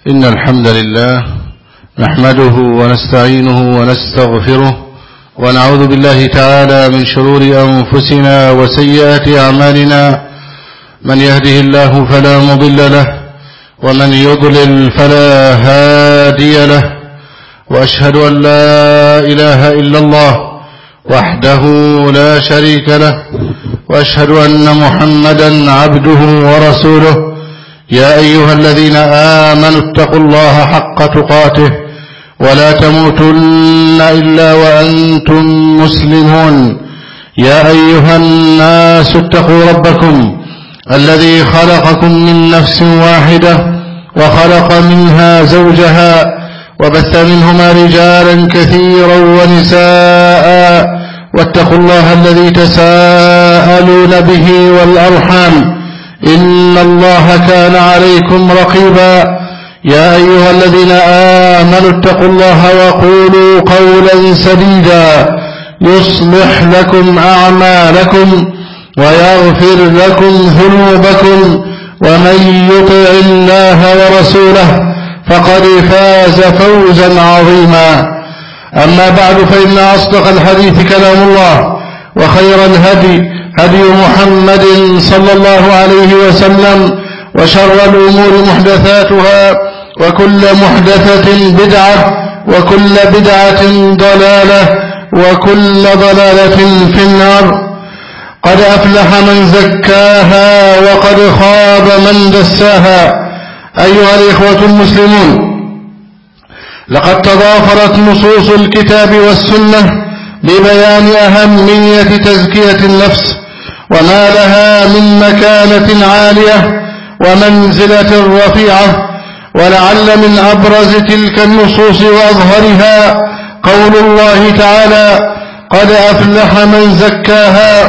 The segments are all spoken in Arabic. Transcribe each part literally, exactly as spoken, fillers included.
إن الحمد لله نحمده ونستعينه ونستغفره ونعوذ بالله تعالى من شرور أنفسنا وسيئات أعمالنا. من يهده الله فلا مضل له ومن يضلل فلا هادي له، وأشهد أن لا إله إلا الله وحده لا شريك له، وأشهد أن محمدا عبده ورسوله. يا أيها الذين آمنوا اتقوا الله حق تقاته ولا تموتن إلا وأنتم مسلمون. يا أيها الناس اتقوا ربكم الذي خلقكم من نفس واحدة وخلق منها زوجها وبث منهما رجالا كثيرا ونساء، واتقوا الله الذي تساءلون به والأرحام إن الله كان عليكم رقيبا. يا أيها الذين آمنوا اتقوا الله وقولوا قولا سديدا يصلح لكم أعمالكم ويغفر لكم ذنوبكم، ومن يطع الله ورسوله فقد فاز فوزا عظيما. أما بعد، فإن أصدق الحديث كلام الله، وخير الهدي هدي محمد صلى الله عليه وسلم، وشر الأمور محدثاتها، وكل محدثة بدعة، وكل بدعة ضلالة، وكل ضلالة في النار. قد أفلح من زكاها وقد خاب من دساها. أيها الإخوة المسلمون، لقد تضافرت نصوص الكتاب والسنة ببيان أهمية تزكية النفس وما لها من مكانة عالية ومنزلة رفيعة. ولعل من أبرز تلك النصوص وأظهرها قول الله تعالى: قد أفلح من زكاها.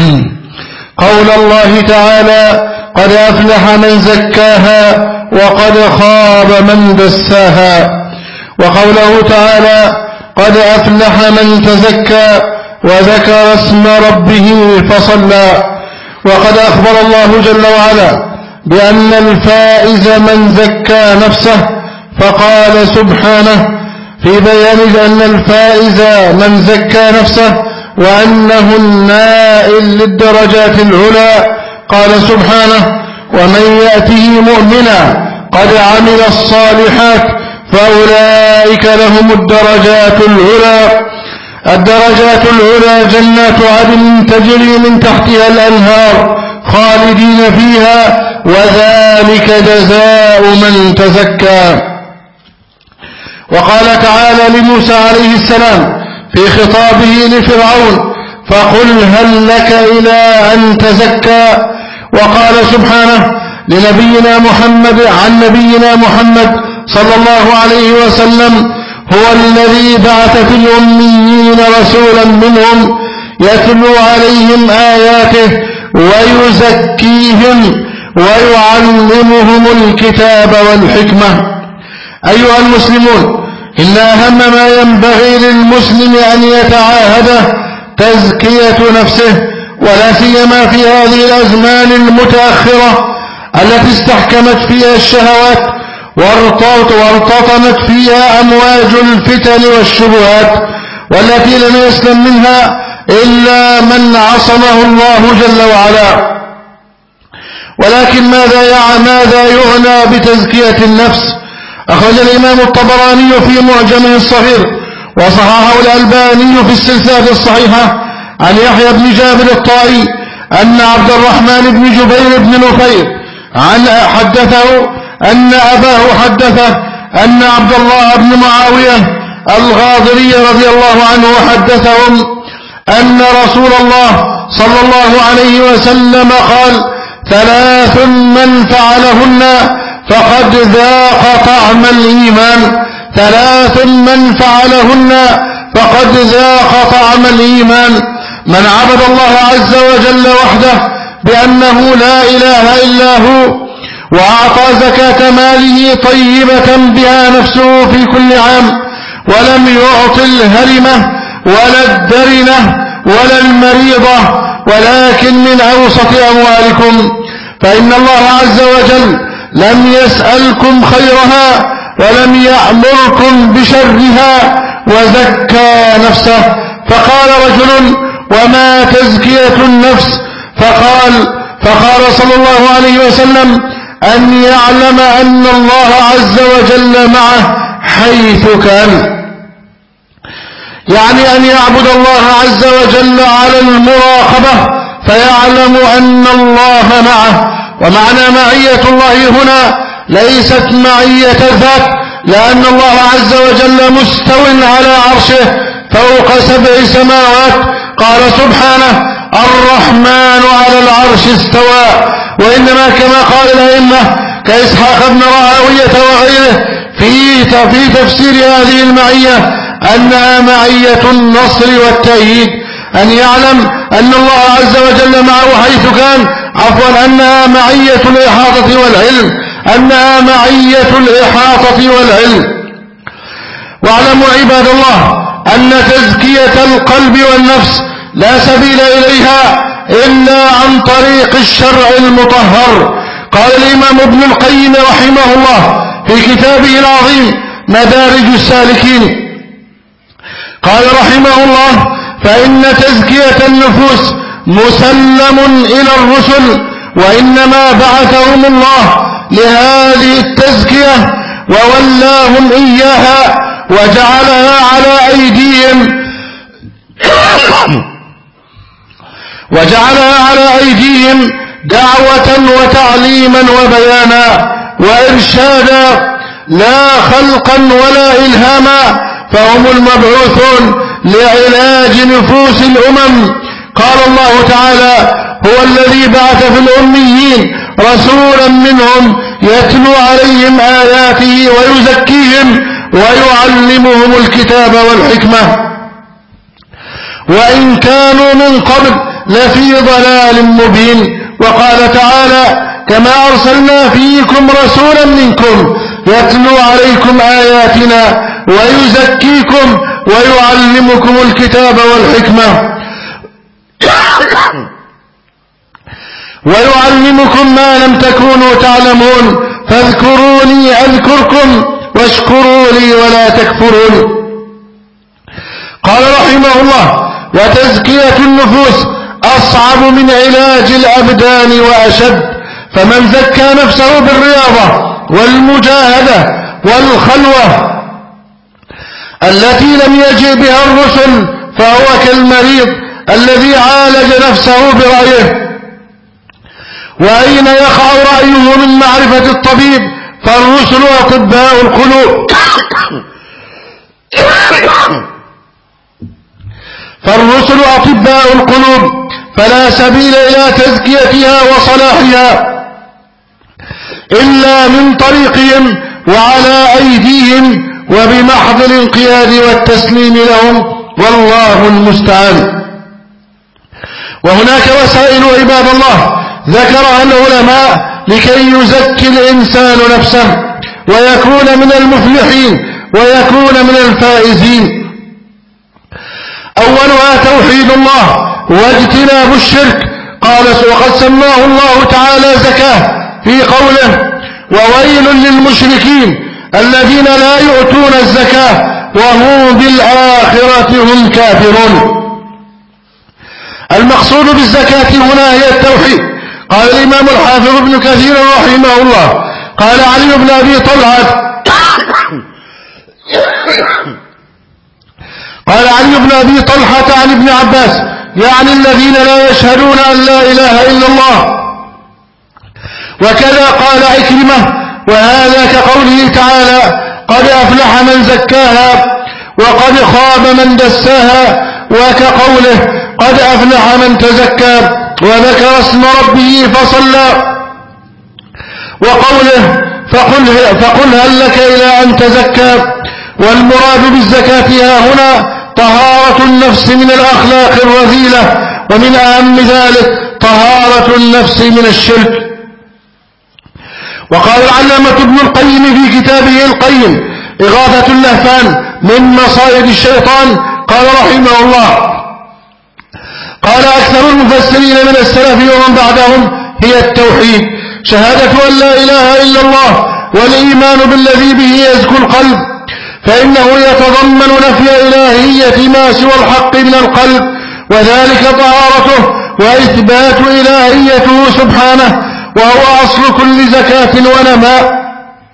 قول الله تعالى: قد أفلح من زكاها وقد خاب من دساها. وقوله تعالى: قد أفلح من تزكى وذكر اسم ربه فصلى. وقد أخبر الله جل وعلا بأن الفائز من زكى نفسه، فقال سبحانه في بيان أن الفائز من زكى نفسه وأنه النائل للدرجات العلى، قال سبحانه: ومن يأته مؤمنا قد عمل الصالحات فأولئك لهم الدرجات العلى. الدرجات العلى جنات عدن تجري من تحتها الأنهار خالدين فيها، وذلك جزاء من تزكى. وقال تعالى لموسى عليه السلام في خطابه لفرعون: فقل هل لك إلى أن تزكى. وقال سبحانه لنبينا محمد عن نبينا محمد صلى الله عليه وسلم: هو الذي بعث في الأميين رسولا منهم يتلو عليهم آياته ويزكيهم ويعلمهم الكتاب والحكمة. أيها المسلمون، إن أهم ما ينبغي للمسلم أن يتعاهده تزكية نفسه، ولا سيما في هذه الأزمان المتأخرة التي استحكمت فيها الشهوات وارتطمت فيها أمواج الفتن والشبهات، والتي لم يسلم منها إلا من عصمه الله جل وعلا. ولكن ماذا ماذا يعنى بتزكية النفس؟ أخرج الإمام الطبراني في معجمه الصغير وصححه الألباني في السلسلة الصحيحة عن يحيى بن جابر الطائي أن عبد الرحمن بن جبير بن نفير عن حدثه أن أباه حدثه أن عبد الله بن معاوية الغاضري رضي الله عنه حدثهم أن رسول الله صلى الله عليه وسلم قال: ثلاث من فعلهن فقد ذاق طعم الإيمان. ثلاث من فعلهن فقد ذاق طعم الإيمان: من عبد الله عز وجل وحده بأنه لا إله إلا هو، وأعطى زكاة ماله طيبة بها نفسه في كل عام، ولم يعط الهرمة ولا الدرنة ولا المريضة، ولكن من أوسط أموالكم، فإن الله عز وجل لم يسألكم خيرها ولم يأمركم بشرها وزكى نفسه. فقال رجل: وما تزكية النفس؟ فقال فقال صلى الله عليه وسلم: أن يعلم أن الله عز وجل معه حيث كان، يعني أن يعبد الله عز وجل على المراقبة فيعلم أن الله معه. ومعنى معية الله هنا ليست معية ذات، لأن الله عز وجل مستو على عرشه فوق سبع سماوات. قال سبحانه: الرحمن على العرش استوى. وإنما كما قال الأئمة كإسحاق بن راهوية وغيره في في تفسير هذه المعية أنها معية النصر والتأييد، أن يعلم أن الله عز وجل معه حيث كان، عفوا أنها معية الإحاطة والعلم، أنها معية الإحاطة والعلم. واعلموا عباد الله أن تزكية القلب والنفس لا سبيل إليها إلا عن طريق الشرع المطهر. قال الإمام ابن القيم رحمه الله في كتابه العظيم مدارج السالكين، قال رحمه الله: فإن تزكية النفوس مسلم إلى الرسل، وإنما بعثهم الله لهذه التزكية وولاهم إياها وجعلها على أيديهم وجعلها على أيديهم دعوة وتعليما وبيانا وإرشادا لا خلقا ولا إلهاما، فهم المبعوثون لعلاج نفوس الأمم. قال الله تعالى: هو الذي بعث في الأميين رسولا منهم يتلو عليهم آياته ويزكيهم ويعلمهم الكتاب والحكمة وإن كانوا من قبل لفي ضلال مبين. وقال تعالى: كما أرسلنا فيكم رسولا منكم يتلو عليكم آياتنا ويزكيكم ويعلمكم الكتاب والحكمة ويعلمكم ما لم تكونوا تعلمون فاذكروني أذكركم واشكروا لي ولا تكفرون. قال رحمه الله: وتزكية النفوس أصعب من علاج الأبدان وأشد، فمن زكى نفسه بالرياضة والمجاهدة والخلوة التي لم يجئ بها الرسل فهو كالمريض الذي عالج نفسه برأيه. وأين يقع رأيه من معرفة الطبيب؟ فالرسل أطباء القلوب فالرسل أطباء القلوب فلا سبيل إلى تزكيتها وصلاحها إلا من طريقهم وعلى أيديهم وبمحض الانقياد والتسليم لهم، والله المستعان. وهناك وسائل عباد الله ذكرها العلماء لكي يزكي الإنسان نفسه ويكون من المفلحين ويكون من الفائزين. أولها توحيد الله واجتناب الشرك. قال: وقد سماه الله تعالى زكاة في قوله: وويل للمشركين الذين لا يؤتون الزكاة وهم بالآخرة هم كافرون. المقصود بالزكاة هنا هي التوحيد. قال الإمام الحافظ ابن كثير رحمه الله: قال علي بن أبي طلحة قال علي بن أبي طلحة عن ابن عباس: يعني الذين لا يشهدون أن لا إله إلا الله. وكذا قال عكرمة: وهذا كقوله تعالى: قد أفلح من زكاها وقد خاب من دساها، وكقوله: قد أفلح من تزكى وذكر اسم ربه فصلى، وقوله: فقل, فقل هل لك إلى أن تزكى. والمراد بالزكاة ها هنا طهارة النفس من الأخلاق الرذيلة، ومن أهم ذلك طهارة النفس من الشرك. وقال العلامة ابن القيم في كتابه القيم إغاثة اللهفان من مصائد الشيطان، قال رحمه الله: قال أكثر المفسرين من السلف ومن بعدهم هي التوحيد، شهادة أن لا إله إلا الله والإيمان بالذي به يزكو القلب، فإنه يتضمن نفي إلهية ما سوى الحق من القلب، وذلك طهارته وإثبات إلهيته سبحانه، وهو أصل كل زكاة ونماء.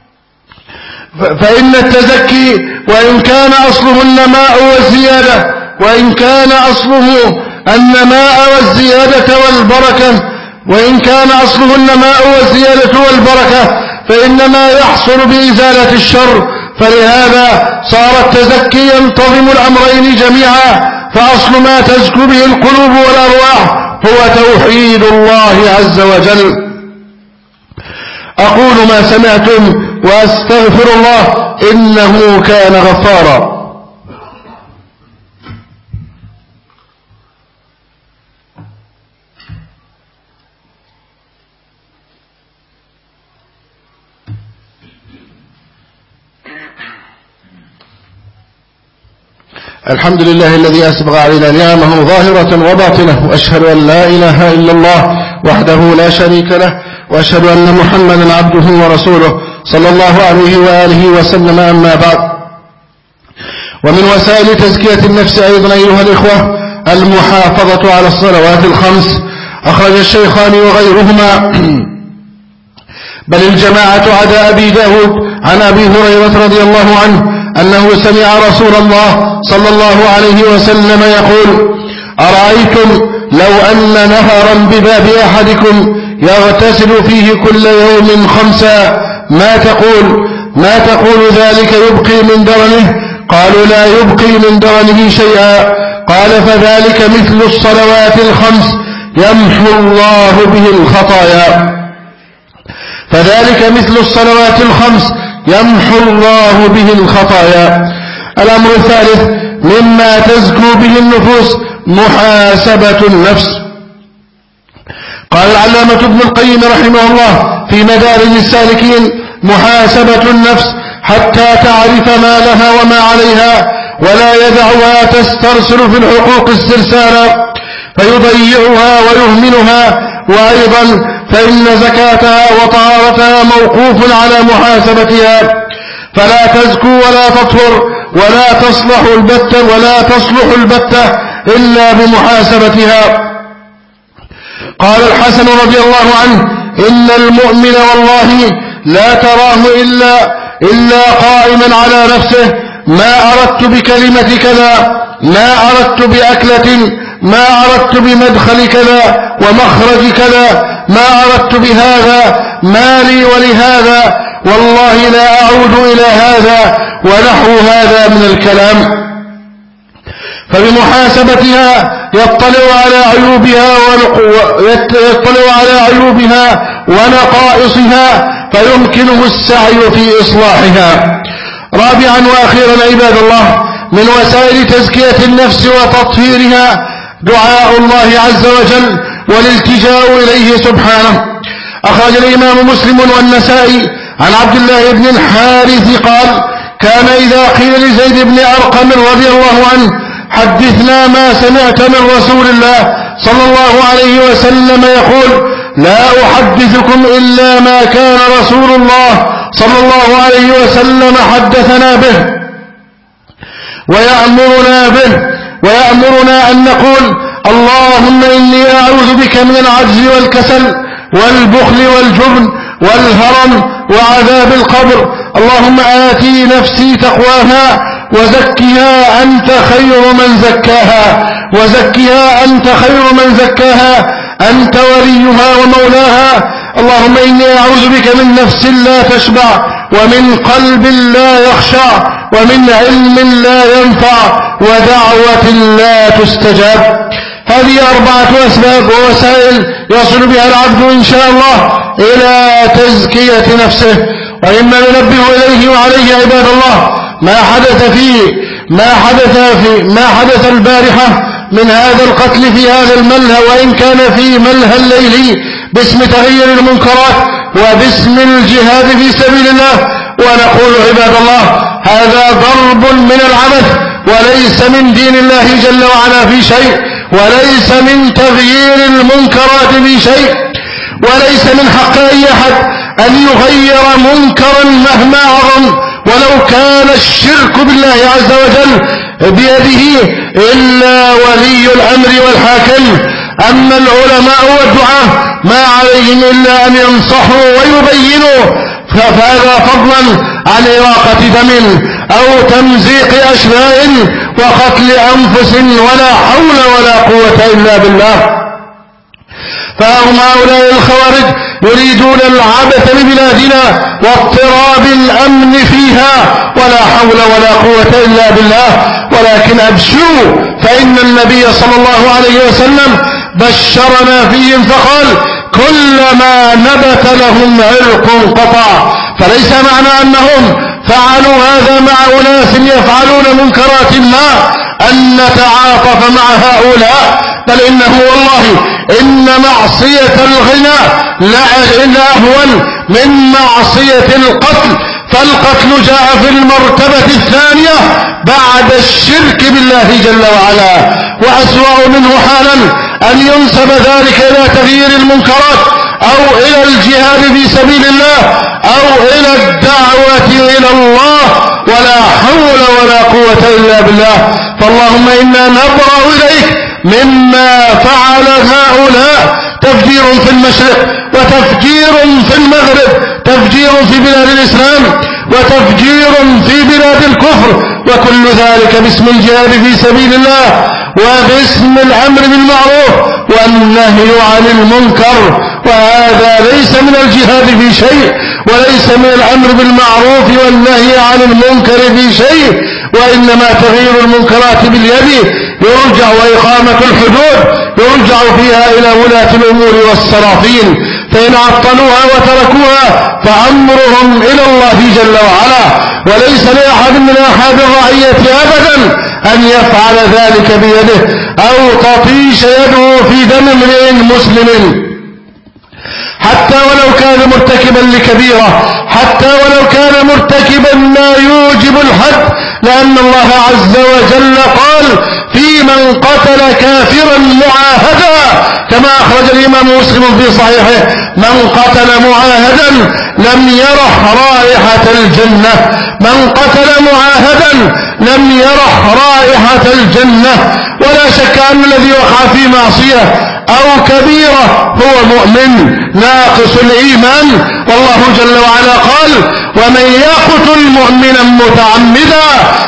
فإن التزكي وإن كان أصله النماء والزيادة وإن كان أصله النماء والزيادة والبركة وإن كان أصله النماء والزيادة والبركة فإنما يحصل بإزالة الشر، فلهذا صار التزكي ينتظم الأمرين جميعا، فأصل ما تزكو به القلوب والأرواح هو توحيد الله عز وجل. أقول ما سمعتم وأستغفر الله إنه كان غفارا. الحمد لله الذي أسبغ علينا نعمه ظاهرة وباطنة، وأشهد أن لا إله إلا الله وحده لا شريك له، وأشهد أن محمدا عبده ورسوله صلى الله عليه وآله وسلم. أما بعد، ومن وسائل تزكية النفس أيضا أيها الإخوة المحافظة على الصلوات الخمس. أخرج الشيخان وغيرهما بل الجماعة عدا أبي داود عن أبي هريرة رضي الله عنه أنه سمع رسول الله صلى الله عليه وسلم يقول: أرأيتم لو أن نهرا بباب أحدكم يغتسل فيه كل يوم خمسا ما تقول ما تقول ذلك يبقي من درنه؟ قالوا: لا يبقي من درنه شيئا. قال: فذلك مثل الصلوات الخمس يمحو الله به الخطايا فذلك مثل الصلوات الخمس يمحو الله به الخطايا. الأمر الثالث مما تزكو به النفوس محاسبة النفس. قال العلامة ابن القيم رحمه الله في مدارج السالكين: محاسبة النفس حتى تعرف ما لها وما عليها، ولا يدعها تسترسل في الحقوق استرسالا فيضيعها ويهملها. وأيضا فإن زكاتها وطهارتها موقوف على محاسبتها، فلا تزكو ولا تطهر ولا تصلح البتة ولا تصلح البتة إلا بمحاسبتها. قال الحسن رضي الله عنه: إن المؤمن والله لا تراه إلا, إلا قائما على نفسه، ما أردت بكلمة كذا، ما أردت بأكلة، ما أردت بمدخل كذا ومخرج كذا، ما أردت بهذا، ما لي ولهذا، والله لا أعود إلى هذا ونحو هذا من الكلام. فبمحاسبتها يطلع على عيوبها يطلع على عيوبها ونقائصها فيمكنه السعي في إصلاحها. رابعا وأخيرا عباد الله، من وسائل تزكية النفس وتطهيرها دعاء الله عز وجل والالتجاء إليه سبحانه. أخرج الإمام مسلم والنسائي عن عبد الله بن الحارث قال: كان إذا قيل لزيد بن أرقم رضي الله عنه: حدثنا ما سمعت من رسول الله صلى الله عليه وسلم، يقول: لا أحدثكم إلا ما كان رسول الله صلى الله عليه وسلم حدثنا به ويأمرنا به ويأمرنا أن نقول: اللهم إني أعوذ بك من العجز والكسل والبخل والجبن والهرم وعذاب القبر. اللهم آتي نفسي تقواها وزكها أنت خير من زكاها وزكها أنت خير من زكاها أنت وليها ومولاها. اللهم إني أعوذ بك من نفس لا تشبع، ومن قلب لا يخشع، ومن علم لا ينفع، ودعوة لا تستجاب. هذه أربعة أسباب ووسائل يصل بها العبد إن شاء الله إلى تزكية نفسه. وإما ننبه إليه وعليه عباد الله ما حدث فيه ما حدث في ما حدث البارحة من هذا القتل في هذا الملهى، وإن كان في ملهى الليل، باسم تغيير المنكرات وباسم الجهاد في سبيل الله. ونقول عباد الله: هذا ضرب من العبث، وليس من دين الله جل وعلا في شيء، وليس من تغيير المنكرات في شيء. وليس من حق أي أحد أن يغير منكرا مهما عظم ولو كان الشرك بالله عز وجل بيده إلا ولي الأمر والحاكم. أما العلماء والدعاة ما عليهم إلا أن ينصحوا ويبينوا، فهذا فضلا عن إراقة دم أو تمزيق أشلاء وقتل أنفس ولا حول ولا قوة إلا بالله. فهم هؤلاء الخوارج يريدون العبث ببلادنا واضطراب الأمن فيها ولا حول ولا قوة إلا بالله. ولكن أبشروا فإن النبي صلى الله عليه وسلم بشرنا فيهم فقال كلما نبت لهم عرق قطع. فليس معنى أنهم فعلوا هذا مع أناس يفعلون منكرات ما أن نتعاطف مع هؤلاء، بل إنه والله إن معصية الغنى لا أهون من معصية القتل. فالقتل جاء في المرتبة الثانية بعد الشرك بالله جل وعلا، وأسوأ منه حالا أن ينسب ذلك إلى تغيير المنكرات أو إلى الجهاد في سبيل الله أو إلى الدعوة إلى الله، ولا حول ولا قوة إلا بالله. فاللهم إنا نبرأ إليك مما فعل هؤلاء، تفجير في المشرق وتفجير في المغرب، تفجير في بلاد الإسلام وتفجير في بلاد الكفر، وكل ذلك باسم الجهاد في سبيل الله وباسم الأمر بالمعروف والنهي عن المنكر. وهذا ليس من الجهاد في شيء وليس من الأمر بالمعروف والنهي عن المنكر في شيء، وإنما تغيير المنكرات باليد يرجع، وإقامة الحدود يرجع فيها إلى ولاة الأمور والسلاطين، فإن عطلوها وتركوها فأمرهم إلى الله جل وعلا، وليس لأحد من أحد الرعية أبدا أن يفعل ذلك بيده أو تطيش يده في دم امرئ مسلم حتى ولو كان مرتكبا لكبيرة، حتى ولو كان مرتكبا ما يوجب الحد، لأن الله عز وجل قال في من قتل كافرا معاهدا، كما أخرج الإمام مسلم في صحيحه: من قتل معاهدا لم يرح رائحة الجنة، من قتل معاهدا لم يرح رائحة الجنة. ولا شك أن الذي وقع في معصية أو كبيرة هو مؤمن ناقص الإيمان، والله جل وعلا قال: ومن يقتل مؤمنا متعمدا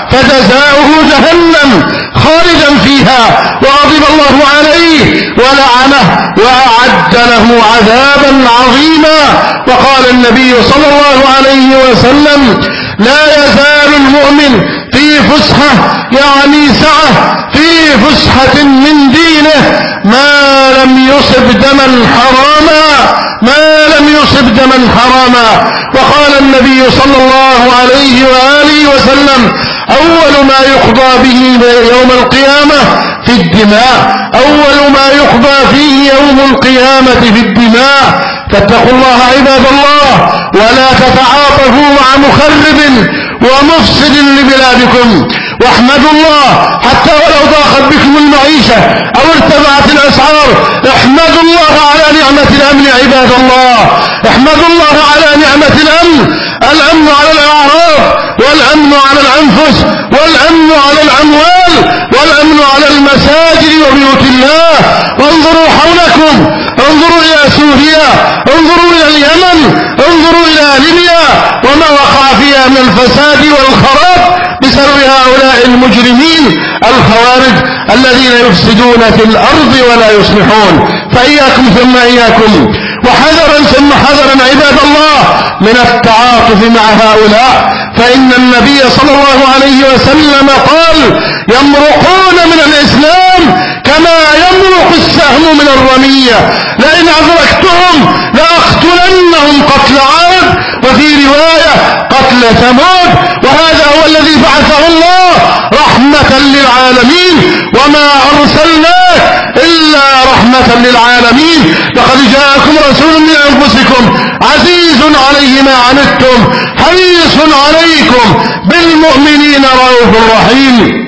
فجزاؤه جهنم خالدا فيها وغضب الله عليه ولعنه وأعد له عذابا عظيما. وقال النبي صلى الله عليه وسلم: لا يزال المؤمن في فسحة، يعني سعة في فسحة من دينه، ما لم يصب دما حراما، ما لم يصب دما حراما. وقال النبي صلى الله عليه وآله وسلم: أول ما يقضى به يوم القيامة في الدماء، أول ما يقضى فيه يوم القيامة في الدماء. فاتقوا الله عباد الله، ولا تتعاطفوا مع مخرب ومفسد لبلادكم، واحمدوا الله حتى ولو ضاقت بكم المعيشة أو ارتفعت الأسعار. احمدوا الله على نعمة الأمن عباد الله، احمدوا الله على نعمة الأمن، الأمن على الأعراض والأمن على الأنفس والأمن على الأموال والأمن على المساجد وبيوت الله. وانظروا حولكم، انظروا إلى سوريا، انظروا إلى اليمن، انظروا إلى ليبيا وما وقع فيها من الفساد والخراب بسبب هؤلاء المجرمين الخوارج الذين يفسدون في الأرض ولا يصلحون. فإياكم ثم إياكم، وحذرا ثم حذرا عباد الله من التعاطف مع هؤلاء، فإن النبي صلى الله عليه وسلم قال: يمرقون من الإسلام كما يمرق السهم من الرمية، لئن أدركتهم لأقتلنهم قتل عاد، وفي رواية قتل ثمود. وهذا هو الذي بعثه الله رحمة للعالمين، وما أرسلناك إلا رحمة للعالمين. لقد جاءكم رسول من أنفسكم عزيز عليه ما عنتم حريص عليكم بالمؤمنين رؤوف رحيم.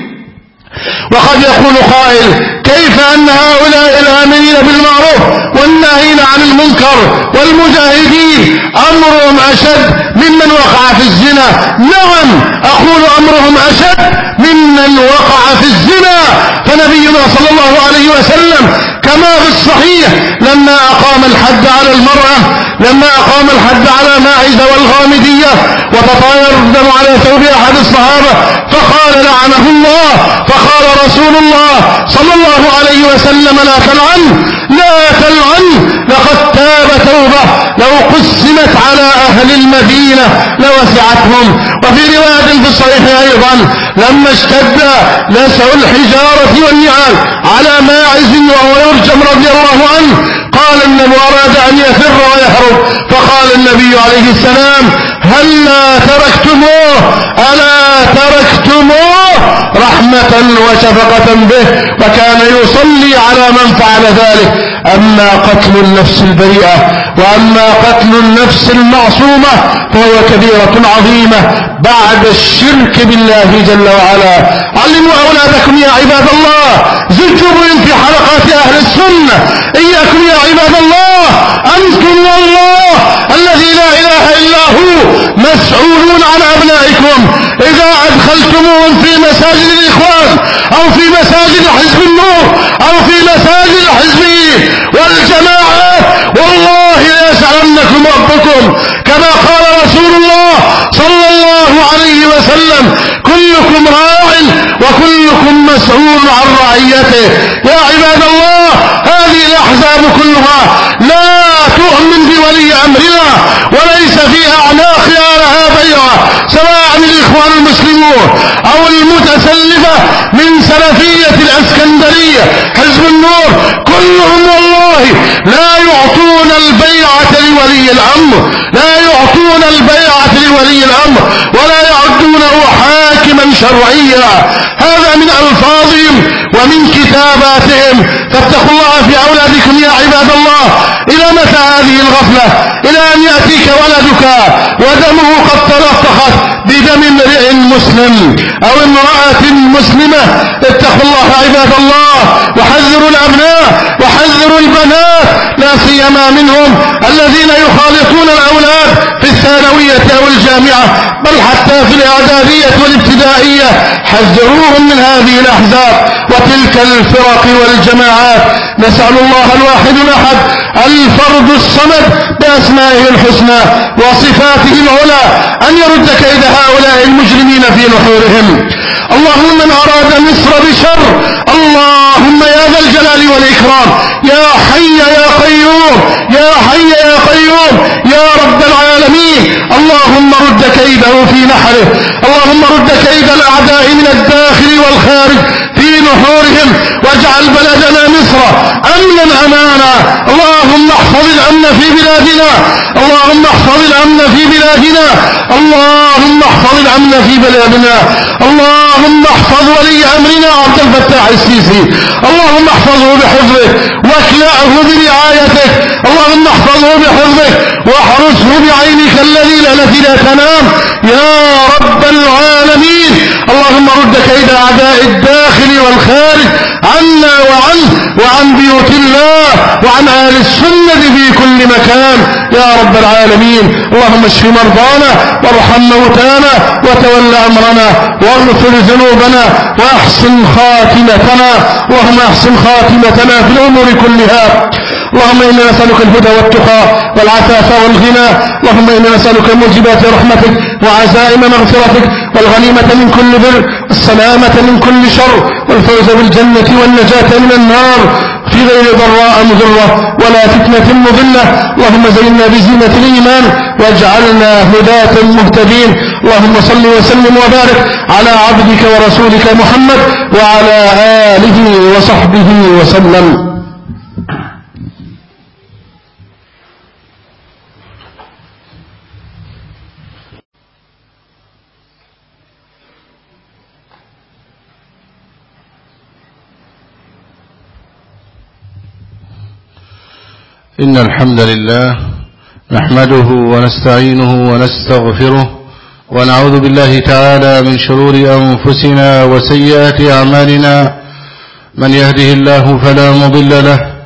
وقد يقول قائل: كيف أن هؤلاء الآمرين بالمعروف والناهين عن المنكر والمجاهدين أمرهم أشد ممن وقع في الزنا. نعم أقول أمرهم أشد ممن وقع في الزنا. فنبينا صلى الله عليه وسلم كما في الصحيح لما أقام الحد على المرأة لما أقام الحد على ماعز والغامدية وتطاير الدم على ثوب أحد الصحابة فقال لعنه الله. فقال رسول الله صلى الله عليه وسلم لا تلعن لا تلعن لقد تاب توبة لو قسمت على أهل المدينة لوسعتهم. وفي رواية في الصحيح أيضا لما اشتد لسع الحجارة والنعال على ماعز وهو يرجم رضي الله عنه قال النبي أراد أن يفر ويهرب فقال النبي عليه السلام هلا تركتموه ألا تركتموه رحمة وشفقة به وكان يصلي على من فعل ذلك. أما قتل النفس البريئة وأما قتل النفس المعصومة فهو كبيرة عظيمة بعد الشرك بالله جل وعلا. علموا أولادكم يا عباد الله زجوا بهم في حلقات أهل السنة. إياكم يا عباد الله أنتم والله الذي لا إله إلا هو مسؤولون عن أبنائكم. إذا أدخلتموهم في مساجد الإخوان أو في مساجد حزب النور أو في مساجد الحزب والجماعات والله ليسألنكم ربكم كما قال رسول الله صلى الله عليه وسلم كلكم راع وكلكم مسؤول عن رعيته. يا عباد الله هذه الأحزاب كلها لا تؤمن بولي أمرنا وليس في أعناقها لها بيعة سواء الإخوان المسلمون أو المتسلفة من سلفية الأسكندرية حزب النور كلهم والله لا يعطون البيعة لولي الأمر لا يعطون البيعة لولي الأمر ولا يعدونه حاكما شرعيا. هذا من ألفاظهم ومن كتاباتهم. فاتقوا الله في أولادكم يا عباد الله. إلى متى هذه الغفلة؟ إلى أن يأتيك ولدك ودمه قد تلطخت بدم امرئ مسلم أو امرأة مسلمة. اتقوا الله عباد الله وحذروا الأبناء وحذروا البنات لا سيما منهم الذين يخالطون الأولاد في الثانوية أو الجامعة بل حتى في الإعدادية والابتدائية. حذروهم من هذه الأحزاب وتلك الفرق والجماعات. نسأل الله الواحد الأحد الفرد الصمد بأسمائه الحسنى وصفاته العلى أن يرد كيد هؤلاء المجرمين في نحورهم. اللهم من أراد مصر بشر اللهم يا ذا الجلال والإكرام يا حي يا قيوم يا حي يا قيوم يا رب العالمين اللهم رد كيده في نحره. اللهم رد كيد الأعداء من الداخل والخارج في نحورهم واجعل بلدنا مصر أمنا أمانا. اللهم احفظ الأمن في بلادنا اللهم احفظ الأمن في بلادنا اللهم احفظ الأمن في بلادنا. اللهم احفظ ولي أمرنا عبد الفتاح السيسي اللهم احفظه بحفظك واكلأه برعايتك. اللهم احفظه بحفظك واحرسه بعينك الذي التي لا تنام يا رب العالمين. اللهم رد كيد أعداء الداخل والخارج عنا وعنه وعن بيوت الله وعن أهل السنة في كل مكان يا رب العالمين. اللهم اشف مرضانا وارحم موتانا وتول أمرنا واغفر ذنوبنا وأحسن خاتمتنا. اللهم أحسن خاتمتنا في الأمور كلها. اللهم إنا نسألك الهدى والتقى والعفاف والغنى. اللهم إنا نسألك موجبات رحمتك وعزائم مغفرتك والغنيمة من كل بر والسلامة من كل شر والفوز بالجنة والنجاة من النار في غير ضراء مضرة ولا فتنة مضلة. اللهم زينا بزينة الإيمان واجعلنا هداة مهتدين. اللهم صل وسلم وبارك على عبدك ورسولك محمد وعلى آله وصحبه وسلم. إن الحمد لله نحمده ونستعينه ونستغفره ونعوذ بالله تعالى من شرور أنفسنا وسيئات أعمالنا. من يهده الله فلا مضل له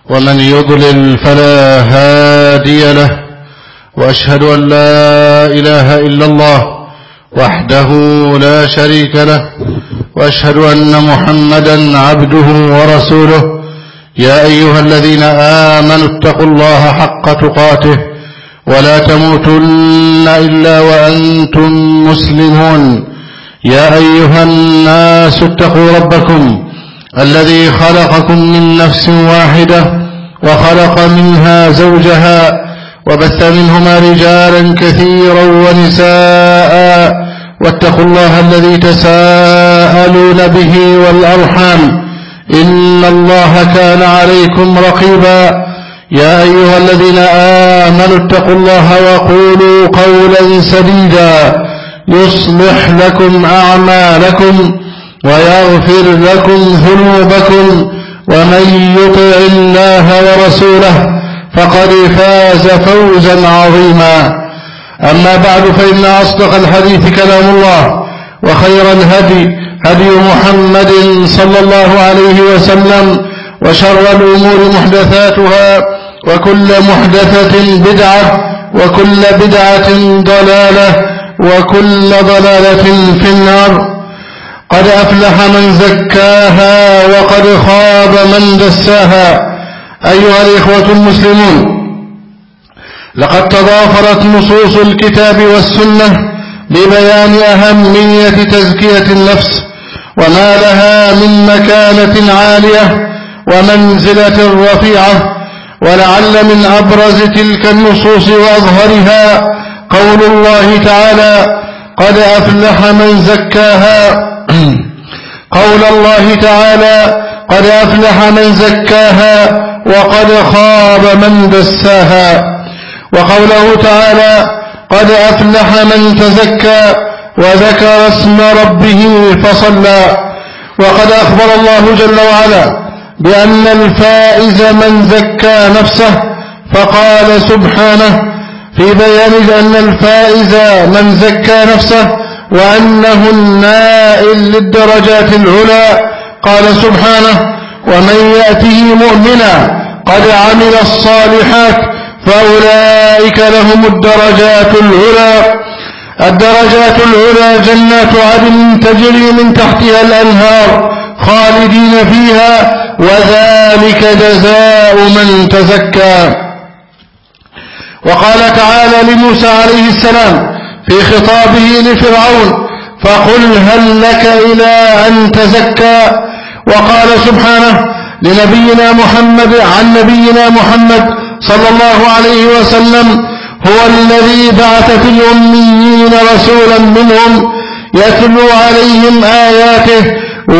ومن يضلل فلا هادي له، وأشهد أن لا إله إلا الله وحده لا شريك له، وأشهد أن محمدا عبده ورسوله. يا أيها الذين آمنوا اتقوا الله حق تقاته ولا تموتن إلا وأنتم مسلمون. يا أيها الناس اتقوا ربكم الذي خلقكم من نفس واحدة وخلق منها زوجها وبث منهما رجالا كثيرا ونساء، واتقوا الله الذي تساءلون به والأرحام إن الله كان عليكم رقيبا. يا أيها الذين آمنوا اتقوا الله وقولوا قولا سديدا يصلح لكم أعمالكم ويغفر لكم ذنوبكم، ومن يطع الله ورسوله فقد فاز فوزا عظيما. أما بعد، فإن أصدق الحديث كلام الله، وخير الهدي هدي محمد صلى الله عليه وسلم، وشر الأمور محدثاتها، وكل محدثة بدعة، وكل بدعة ضلالة، وكل ضلالة في النار. قد أفلح من زكاها وقد خاب من دساها. أيها الإخوة المسلمون، لقد تضافرت نصوص الكتاب والسنة ببيان أهمية تزكية النفس وما لها من مكانة عالية ومنزلة رفيعة. ولعل من أبرز تلك النصوص وأظهرها قول الله تعالى: قد أفلح من زكاها. قول الله تعالى: قد أفلح من زكاها وقد خاب من دساها. وقوله تعالى: قد أفلح من تزكى وذكر اسم ربه فصلى. وقد أخبر الله جل وعلا بأن الفائز من زكى نفسه، فقال سبحانه في بيان أن الفائز من زكى نفسه وأنه النائل للدرجات العلى، قال سبحانه: ومن يأته مؤمنا قد عمل الصالحات فأولئك لهم الدرجات العلى. الدرجات العلى جنات عدن تجري من تحتها الأنهار خالدين فيها، وذلك جزاء من تزكى. وقال تعالى لموسى عليه السلام في خطابه لفرعون: فقل هل لك إلى أن تزكى. وقال سبحانه لنبينا محمد عن نبينا محمد صلى الله عليه وسلم: هو الذي بعث في الأميين رسولا منهم يتلو عليهم آياته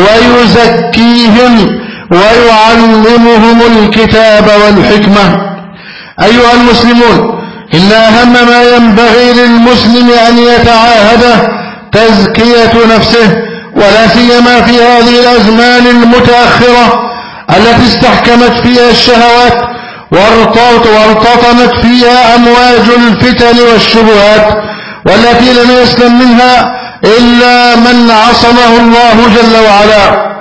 ويزكيهم ويعلمهم الكتاب والحكمة. أيها المسلمون، إن أهم ما ينبغي للمسلم أن يتعاهده تزكية نفسه، ولا سيما في هذه الأزمان المتأخرة التي استحكمت فيها الشهوات وارتطمت فيها أمواج الفتن والشبهات، والتي لم يسلم منها إلا من عصمه الله جل وعلا.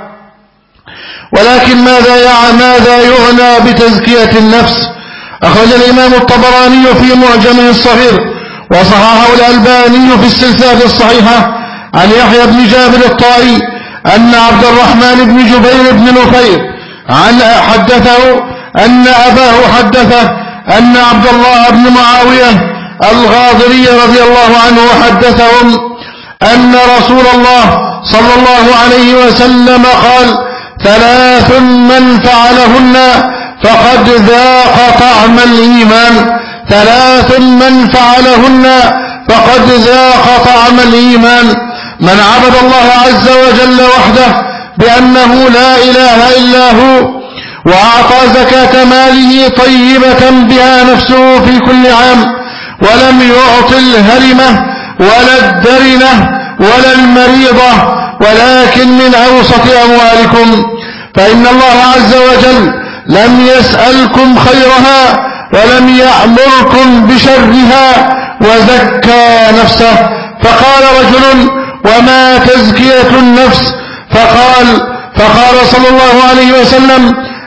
ولكن ماذا ماذا يعنى بتزكية النفس؟ أخرج الإمام الطبراني في معجمه الصغير وصححه الألباني في السلسلة الصحيحة عن يحيى بن جابر الطائي أن عبد الرحمن بن جبير بن نفير عن حدثه أن أباه حدثه أن عبد الله بن معاوية الغاضري رضي الله عنه حدثهم أن رسول الله صلى الله عليه وسلم قال: ثلاث من فعلهن فقد ذاق طعم الإيمان. ثلاث من فعلهن فقد ذاق طعم الإيمان: من عبد الله عز وجل وحده بأنه لا إله إلا هو، وأعطى زكاة ماله طيبة بها نفسه في كل عام، ولم يعط الهرمة ولا الدرنة ولا المريضة، ولكن من أوسط أموالكم، فإن الله عز وجل لم يسألكم خيرها ولم يأمركم بشرها، وزكى نفسه. فقال رجل: وما تزكية النفس؟ فقال فقال صلى الله عليه وسلم: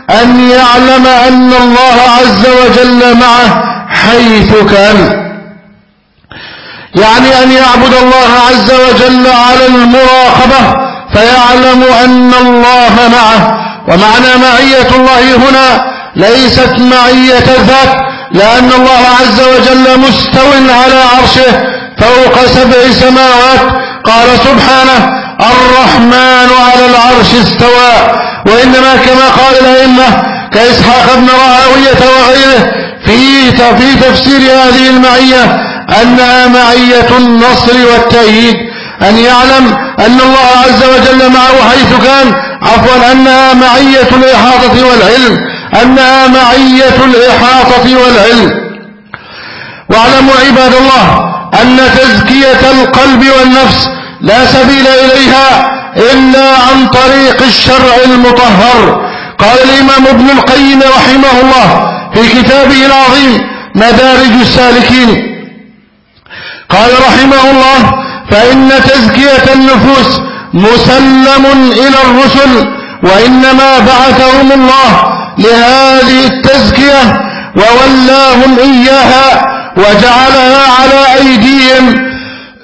أن يعلم أن الله عز وجل معه حيث كان، يعني أن يعبد الله عز وجل على المراقبة فيعلم أن الله معه. ومعنى معية الله هنا ليست معية ذات، لأن الله عز وجل مستو على عرشه فوق سبع سماوات، قال سبحانه الرحمن على العرش استوى. وإنما كما قال الأئمة كإسحاق بن راهوية وغيره في في تفسير هذه المعية أنها معية النصر والتأييد، أن يعلم أن الله عز وجل معه حيث كان، عفوا أنها معية الإحاطة والعلم، أنها معية الإحاطة والعلم. واعلموا عباد الله أن تزكية القلب والنفس لا سبيل إليها إلا عن طريق الشرع المطهر. قال الإمام ابن القيم رحمه الله في كتابه العظيم مدارج السالكين، قال رحمه الله فإن تزكية النفوس مسلم إلى الرسل، وإنما بعثهم الله لهذه التزكية وولاهم إياها وجعلها على أيديهم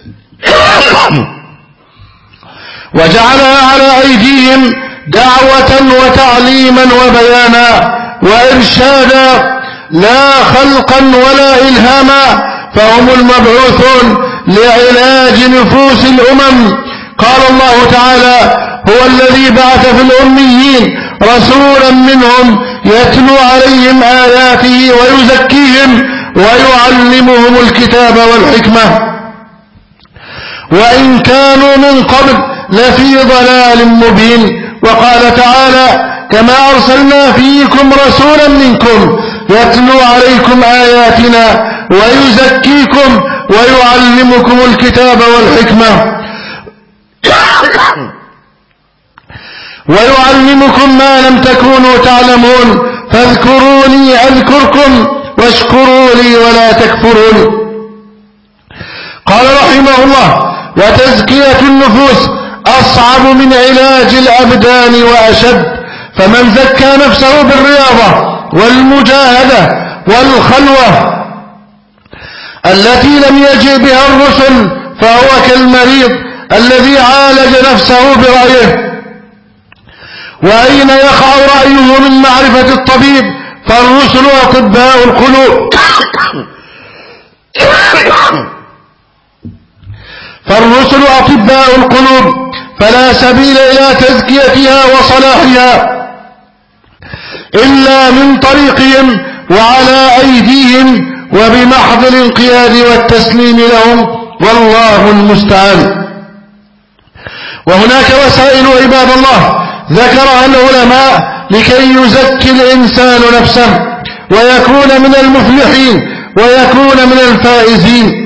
وجعلها على أيديهم دعوة وتعليما وبيانا وإرشادا لا خلقا ولا إلهاما، فهم المبعوثون لعلاج نفوس الأمم. قال الله تعالى هو الذي بعث في الأميين رسولا منهم يتلو عليهم آياته ويزكيهم ويعلمهم الكتاب والحكمة وإن كانوا من قبل لفي ضلال مبين. وقال تعالى كما أرسلنا فيكم رسولا منكم يتلو عليكم آياتنا ويزكيكم ويعلمكم الكتاب والحكمة ويعلمكم ما لم تكونوا تعلمون فاذكروني أذكركم واشكروا لي ولا تكفرون. قال رحمه الله وتزكية النفوس أصعب من علاج الأبدان وأشد، فمن زكى نفسه بالرياضة والمجاهدة والخلوة التي لم يجئ بها الرسل فهو كالمريض الذي عالج نفسه برأيه. وأين يقع رأيه من معرفة الطبيب؟ فالرسل أطباء القلوب فالرسل أطباء القلوب فلا سبيل إلى تزكيتها وصلاحها إلا من طريقهم وعلى أيديهم وبمحض الانقياد والتسليم لهم، والله المستعان. وهناك وسائل عباد الله ذكرها العلماء لكي يزكي الإنسان نفسه ويكون من المفلحين ويكون من الفائزين.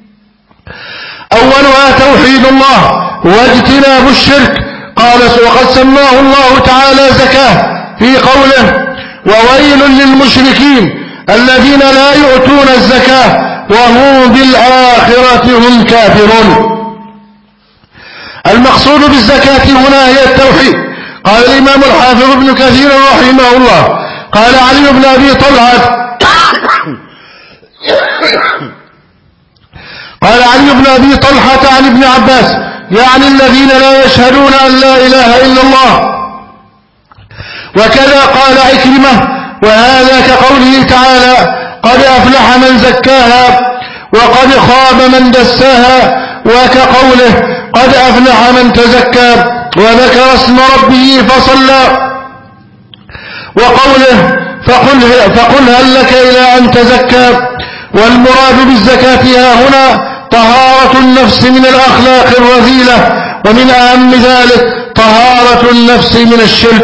أولها توحيد الله واجتناب الشرك. قال وقد سماه الله تعالى زكاة في قوله وويل للمشركين الذين لا يؤتون الزكاة وهم بالآخرة هم كافرون. المقصود بالزكاة هنا هي التوحيد. قال الإمام الحافظ ابن كثير رحمه الله قال علي بن أبي طلحة قال علي بن أبي طلحة عن ابن عباس يعني الذين لا يشهدون أن لا إله إلا الله. وكذا قال عكرمة وهذا كقوله تعالى قد أفلح من زكاها وقد خاب من دساها، وكقوله قد أفلح من تزكى وذكر اسم ربه فصلى، وقوله فقل, فقل هل لك إلى أن تزكى. والمراد بالزكاة ها هنا طهارة النفس من الأخلاق الرذيلة، ومن أهم ذلك طهارة النفس من الشرك.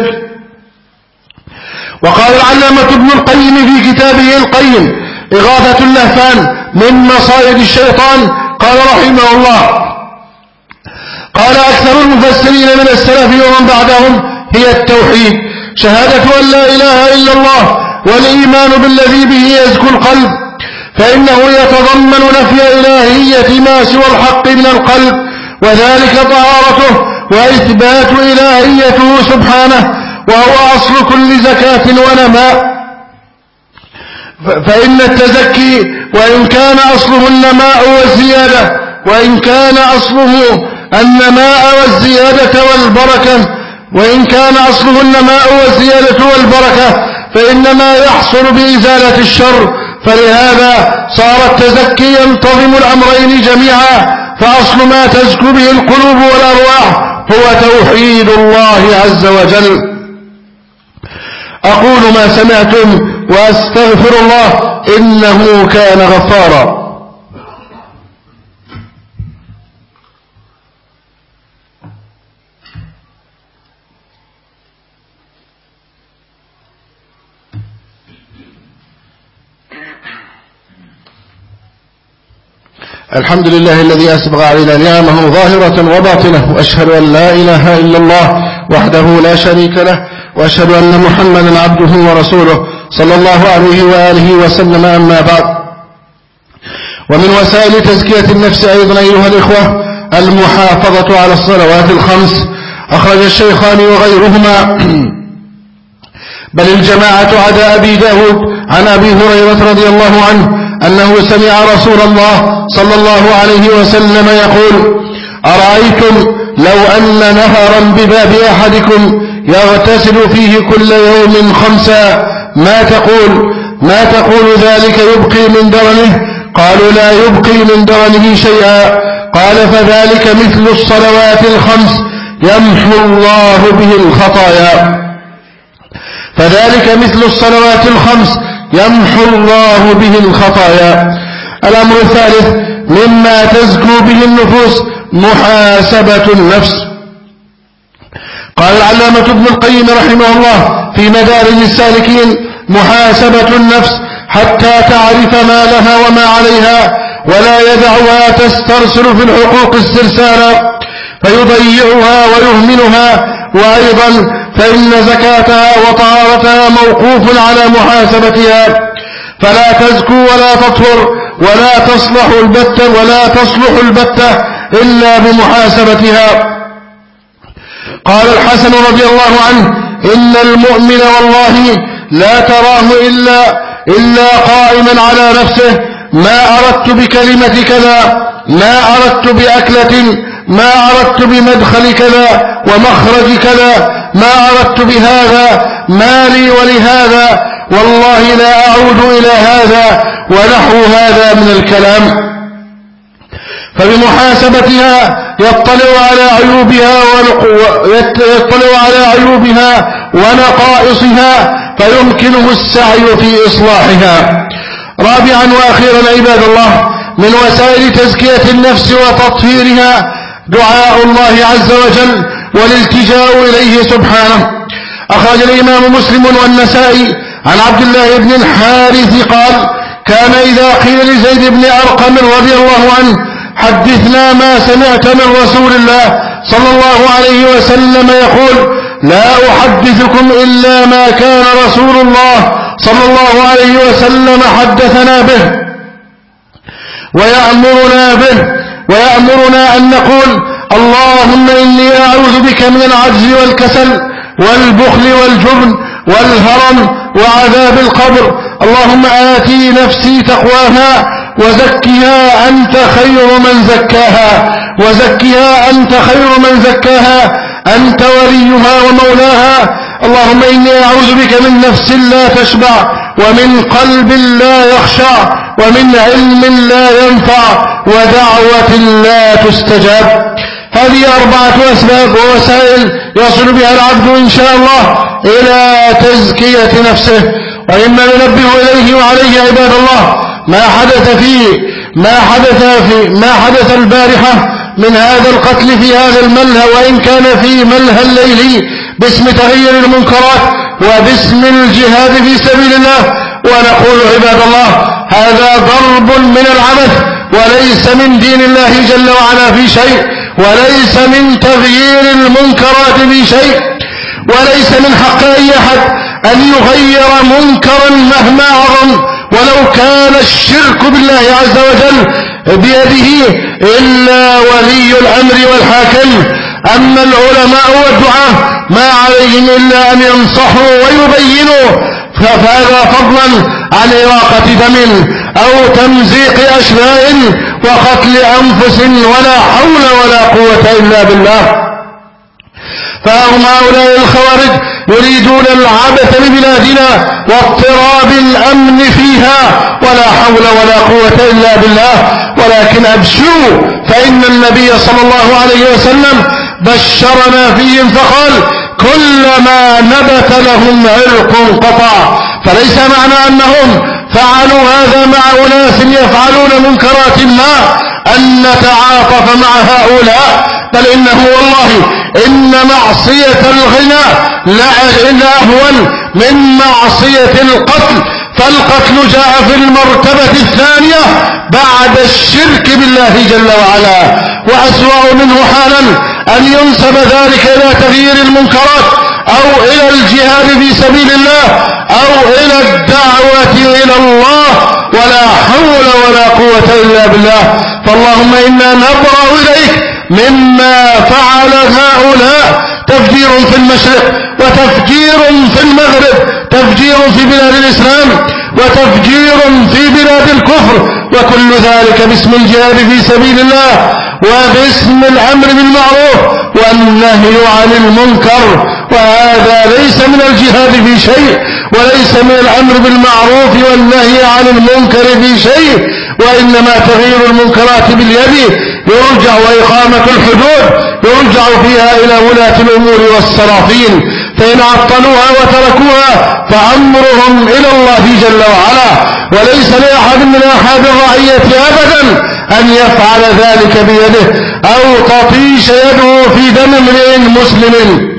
وقال العلامة ابن القيم في كتابه القيم إغاثة اللهفان من مصائد الشيطان قال رحمه الله قال أكثر المفسرين من السلف ومن بعدهم هي التوحيد، شهادة أن لا إله إلا الله والإيمان بالذي به يزكو القلب، فإنه يتضمن نفي إلهية ما سوى الحق من القلب، وذلك طهارته وإثبات إلهيته سبحانه، وهو أصل كل زكاة ونماء. فإن التزكي وإن كان أصله النماء والزيادة وإن كان أصله النماء والزيادة والبركة وإن كان أصله النماء والزيادة والبركة فإنما يحصل بإزالة الشر. فلهذا صار التزكي ينتظم الأمرين جميعا، فأصل ما تزكو به القلوب والأرواح هو توحيد الله عز وجل. أقول ما سمعتم وأستغفر الله إنه كان غفارا. الحمد لله الذي أسبغ علينا نعمه ظاهرة وباطنة، وأشهد أن لا إله إلا الله وحده لا شريك له، وأشهد أن محمدا عبده ورسوله صلى الله عليه وآله وسلم. أما بعد، ومن وسائل تزكية النفس أيضا أيها الإخوة المحافظة على الصلوات الخمس. أخرج الشيخان وغيرهما بل الجماعة عدا أبي داود عن أبي هريرة رضي الله عنه أنه سمع رسول الله صلى الله عليه وسلم يقول: أرأيتم لو أن نهرا بباب أحدكم يغتسل فيه كل يوم خمسا ما تقول ما تقول ذلك يبقي من درنه؟ قالوا: لا يبقي من درنه شيئا. قال: فذلك مثل الصلوات الخمس يمحو الله به الخطايا فذلك مثل الصلوات الخمس يمحو الله به الخطايا. الأمر الثالث مما تزكو به النفوس محاسبة النفس. قال العلامة ابن القيم رحمه الله في مدارج السالكين: محاسبة النفس حتى تعرف ما لها وما عليها، ولا يدعها تسترسل في الحقوق استرسالا فيضيعها ويهملها. وأيضا فإن زكاتها وطهارتها موقوف على محاسبتها، فلا تزكو ولا تطهر ولا تصلح البتة ولا تصلح البتة إلا بمحاسبتها. قال الحسن رضي الله عنه: إن المؤمن والله لا تراه إلا, إلا قائما على نفسه، ما أردت بكلمة كذا، ما أردت بأكلة، ما أردت بمدخل كذا ومخرج كذا، ما أردت بهذا، ما لي ولهذا، والله لا أعود إلى هذا ونحو هذا من الكلام. فبمحاسبتها يطلع على عيوبها يطلع على عيوبها ونقائصها فيمكنه السعي في إصلاحها. رابعا وأخيرا عباد الله، من وسائل تزكية النفس وتطهيرها دعاء الله عز وجل والالتجاء إليه سبحانه. أخرج الإمام مسلم والنسائي عن عبد الله بن الحارث قال: كان إذا قيل لزيد بن أرقم رضي الله عنه: حدثنا ما سمعت من رسول الله صلى الله عليه وسلم يقول: لا أحدثكم إلا ما كان رسول الله صلى الله عليه وسلم حدثنا به ويأمرنا به ويأمرنا أن نقول: اللهم إني أعوذ بك من العجز والكسل والبخل والجبن والهرم وعذاب القبر. اللهم آتي نفسي تقواها وزكها أنت خير من زكاها وزكها أنت خير من زكاها أنت وليها ومولاها. اللهم إني أعوذ بك من نفس لا تشبع ومن قلب لا يخشع ومن علم لا ينفع ودعوة لا تستجاب. هذه أربعة أسباب ووسائل يصل بها العبد إن شاء الله إلى تزكية نفسه. وإما ننبه إليه وعليه عباد الله ما حدث فيه ما حدث في ما حدث البارحة من هذا القتل في هذا الملهى، وإن كان في ملهى الليل، باسم تغيير المنكرات وباسم الجهاد في سبيل الله. ونقول عباد الله هذا ضرب من العبث وليس من دين الله جل وعلا في شيء، وليس من تغيير المنكرات في شيء، وليس من حق أي أحد أن يغير منكرا مهما عظم ولو كان الشرك بالله عز وجل بيده إلا ولي الأمر والحاكم أما العلماء والدعاة ما عليهم إلا أن ينصحوا ويبينوا، فهذا فضلا عن إراقة دم أو تمزيق أشلاء وقتل أنفس، ولا حول ولا قوة إلا بالله. فهم هؤلاء الخوارج يريدون العبث ببلادنا واضطراب الأمن فيها، ولا حول ولا قوة إلا بالله. ولكن أبشروا، فإن النبي صلى الله عليه وسلم بشرنا فيهم فقال: كلما نبت لهم عرق قطع. فليس معنى أنهم فعلوا هذا مع أناس يفعلون منكرات ما أن نتعاطف مع هؤلاء، بل إنه والله إن معصية الغنى لا أهون من معصية القتل، فالقتل جاء في المرتبة الثانية بعد الشرك بالله جل وعلا. وأسوأ منه حالا أن ينسب ذلك إلى تغيير المنكرات أو إلى الجهاد في سبيل الله أو إلى الدعوة إلى الله، ولا حول ولا قوة إلا بالله. فاللهم إنا نبرأ إليك مما فعل هؤلاء، تفجير في المشرق وتفجير في المغرب، تفجير في بلاد الإسلام وتفجير في بلاد الكفر، وكل ذلك باسم الجهاد في سبيل الله وباسم الأمر بالمعروف والنهي عن المنكر. وهذا ليس من الجهاد في شيء، وليس من الأمر بالمعروف والنهي عن المنكر في شيء، وإنما تغيير المنكرات باليد يرجع، وإقامة الحدود يرجع فيها إلى ولاة الأمور والسلاطين، فإن عطلوها وتركوها فأمرهم إلى الله جل وعلا، وليس لأحد من أحد الرعية أبدا أن يفعل ذلك بيده أو تطيش يده في دم امرئ مسلم،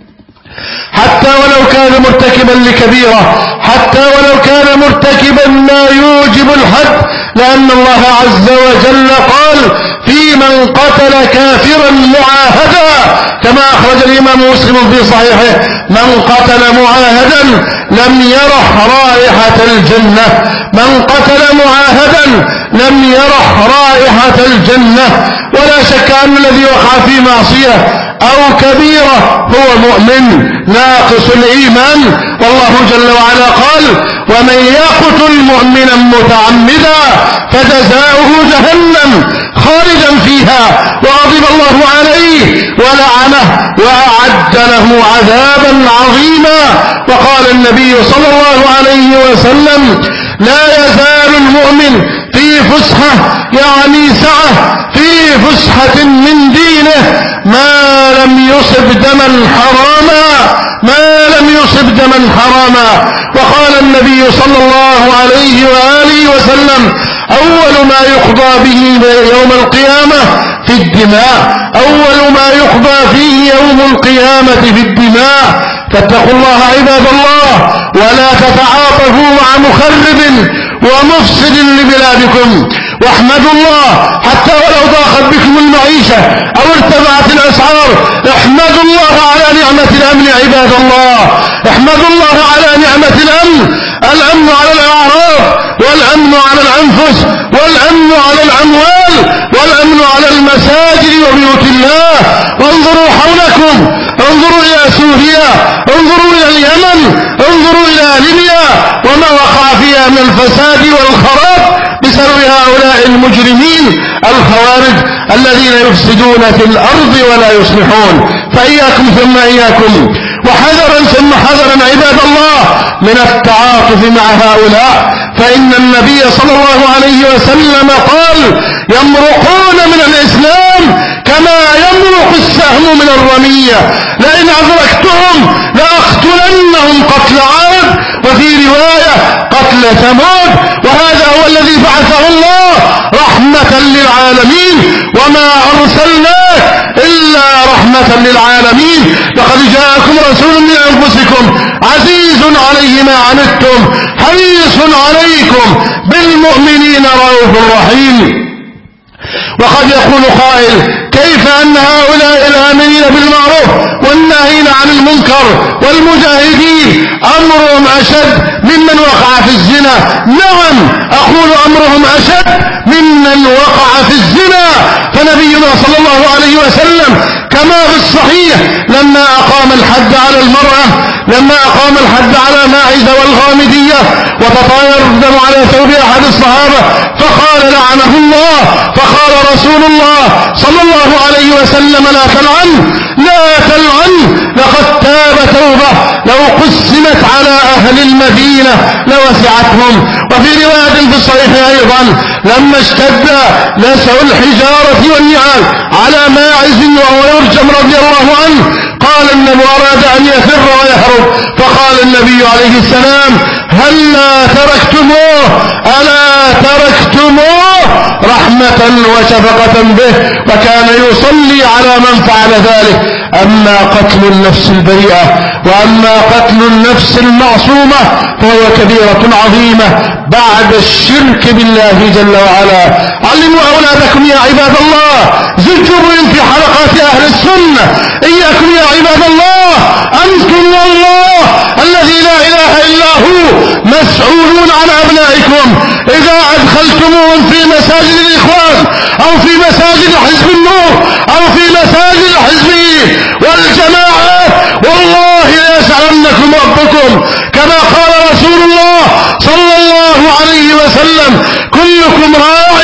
حتى ولو كان مرتكبا لكبيرة، حتى ولو كان مرتكبا ما يوجب الحد، لأن الله عز وجل قال: في من قتل كافرا معاهدا، كما أخرج الإمام مسلم في صحيحه: من قتل معاهدا لم يرح رائحة الجنة، من قتل معاهدا لم يرح رائحة الجنة. ولا شك أن الذي وقع في معصية أو كبيرة هو مؤمن ناقص الإيمان، والله جل وعلا قال: ومن يقتل مؤمنا متعمدا فجزاؤه جهنم خالدا فيها وغضب الله عليه ولعنه وأعد له عذابا عظيما. وقال النبي صلى الله عليه وسلم: لا يزال المؤمن في فسحة، يعني سعة في فسحة من دينه، ما لم يصب دما حراما، ما لم يصب دما حراما. وقال النبي صلى الله عليه وآله وسلم: أول ما يقضى به يوم القيامة في الدماء، أول ما يقضى فيه يوم القيامة في الدماء. فاتقوا الله عباد الله، ولا تتعاطفوا مع مخرب ومفسد لبلادكم، واحمدوا الله حتى ولو ضاقت بكم المعيشة أو ارتفعت الأسعار. احمدوا الله على نعمة الأمن عباد الله، احمدوا الله على نعمة الأمن، الأمن على الأعراض والأمن على الأنفس والأمن على الأموال والأمن على المساجد وبيوت الله. وانظروا حولكم، انظروا إلى سوريا، انظروا إلى اليمن، انظروا إلى ليبيا وما وقع فيها من الفساد والخراب بسبب هؤلاء المجرمين الخوارج الذين يفسدون في الأرض ولا يصلحون. فإياكم ثم إياكم، وحذرا ثم حذرا عباد الله من التعاطف مع هؤلاء، فإن النبي صلى الله عليه وسلم قال: يمرقون من الإسلام كما يمرق السهم من الرمية، لئن أدركتهم لأقتلنهم قتل عاد، وفي رواية قتل ثمود. وهذا هو الذي بعثه الله رحمة للعالمين، وما أرسلناك إلا رحمة للعالمين. لقد جاءكم رسول من أنفسكم عزيز عليه ما عنتم حريص عليكم بالمؤمنين رؤوف رحيم. وقد يقول قائل: كيف أن هؤلاء الآمرين بالمعروف والناهين عن المنكر والمجاهدين أمرهم أشد ممن وقع في الزنا؟ نعم، أقول أمرهم أشد ممن وقع في الزنا، فنبينا صلى الله عليه وسلم كما في الصحيح لما أقام الحد على المرأة لما أقام الحد على ماعز والغامدية وتطاير الدم على ثوب أحد الصحابة فقال لعنه الله، فقال رسول الله صلى الله عليه وسلم لا تلعن لا تلعن لقد تاب توبة لو قسمت على أهل المدينة لوسعتهم. وفي رواية في الصحيح أيضا لما اشتد لسع الحجارة والنعال على ماعز وهو يرجم رضي الله عنه قال النبي أراد أن يفر ويهرب فقال النبي عليه السلام هلا تركتموه ألا تركتموه رحمة وشفقة به وكان يصلي على من فعل ذلك. أما قتل النفس البريئة وأما قتل النفس المعصومة فهو كبيرة عظيمة بعد الشرك بالله جل وعلا. علموا أولادكم يا عباد الله، زجوا في حلقات أهل السنة إياكم يا عباد الله، أنتم والله الذي لا إله إلا هو مسؤولون عن أبنائكم. إذا أدخلتموهم في مساجد الإخوان أو في مساجد حزب النور أو في مساجد الحزب والجماعات والله ليسألنكم ربكم كما قال رسول الله صلى الله عليه وسلم كلكم راع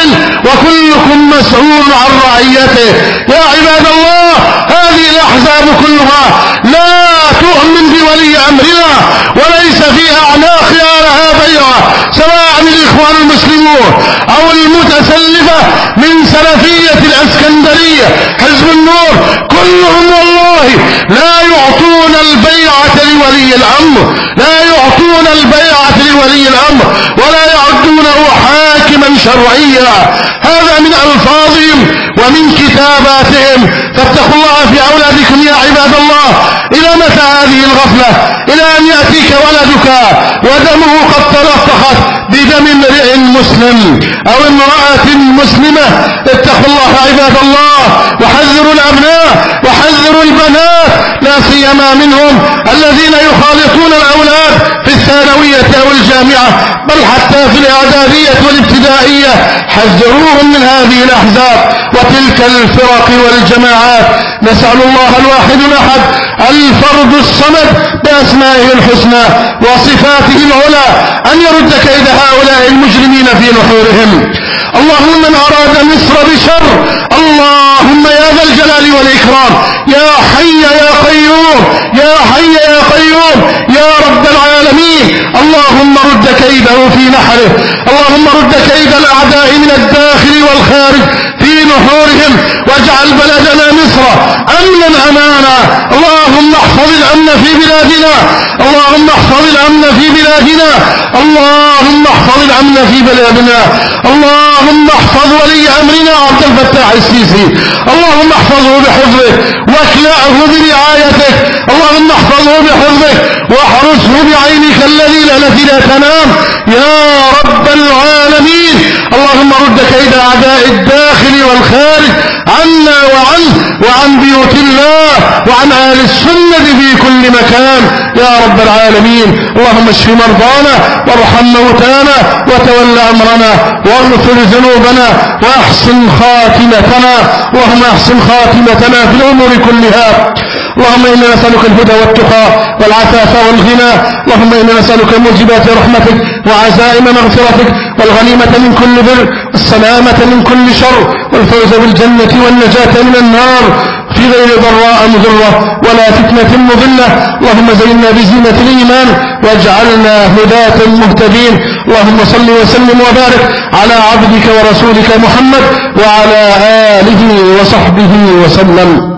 وكلكم مسؤول عن رعيته. يا عباد الله هذه الأحزاب كلها لا تؤمن بولي أمرنا وليس في أعناقها لها بيعة، سواء الإخوان المسلمون أو المتسلفة من سلفية الأسكندرية حزب النور كلهم والله لا يعطون البيعة لولي الأمر لا يعطون البيعة لولي الأمر ولا يعدونه حاكما شرعيا. هذا من ألفاظهم ومن كتاباتهم. فاتقوا الله في أولادكم يا عباد الله. إلى متى هذه الغفلة؟ إلى أن يأتيك ولدك ودمه قد تلطخت بدم امرئ مسلم أو امرأة مسلمة. اتقوا الله عباد الله وحذروا الأبناء وحذروا البنات لا سيما منهم الذين يخالطون الأولاد في الثانوية أو الجامعة بل حتى في الإعدادية والابتدائية. حذروهم من هذه الأحزاب وتلك الفرق والجماعات. نسأل الله الواحد الأحد الفرد الصمد بأسمائه الحسنى وصفاته العلى أن يرد كيد هؤلاء المجرمين في نحورهم. اللهم من أراد مصر بشر اللهم يا ذا الجلال والإكرام يا حي يا قيوم يا حي يا قيوم يا رب العالمين اللهم رد كيده في نحره. اللهم رد كيد الأعداء من الداخل والخارج في نحورهم واجعل بلدنا مصر أمنا أمانا. اللهم احفظ الأمن في بلادنا اللهم احفظ الأمن في بلادنا اللهم احفظ الأمن في بلادنا اللهم احفظ ولي أمرنا عبد الفتاح السيسي اللهم احفظه بحفظه واكلأه برعايتك اللهم احفظه بحفظه واحرسه بعينك الذي التي لا تنام يا رب العالمين. اللهم رد كيد أعداء الداخل والخارج عنا وعنه وعن بيوت الله وعن أهل السنة في كل مكان يا رب العالمين. اللهم اشف مرضانا وارحم موتانا وتول أمرنا واغفر ذنوبنا وأحسن خاتمتنا. اللهم أحسن خاتمتنا في الأمور كلها. اللهم إنا نسألك الهدى والتقى والعفاف والغنى. اللهم إنا نسألك موجبات رحمتك وعزائم مغفرتك والغنيمة من كل بر السلامة من كل شر والفوز بالجنة والنجاة من النار في غير ضراء مضرة ولا فتنة مضلة. اللهم زينا بزينة الإيمان واجعلنا هداة مهتدين. اللهم صل وسلم وبارك على عبدك ورسولك محمد وعلى آله وصحبه وسلم.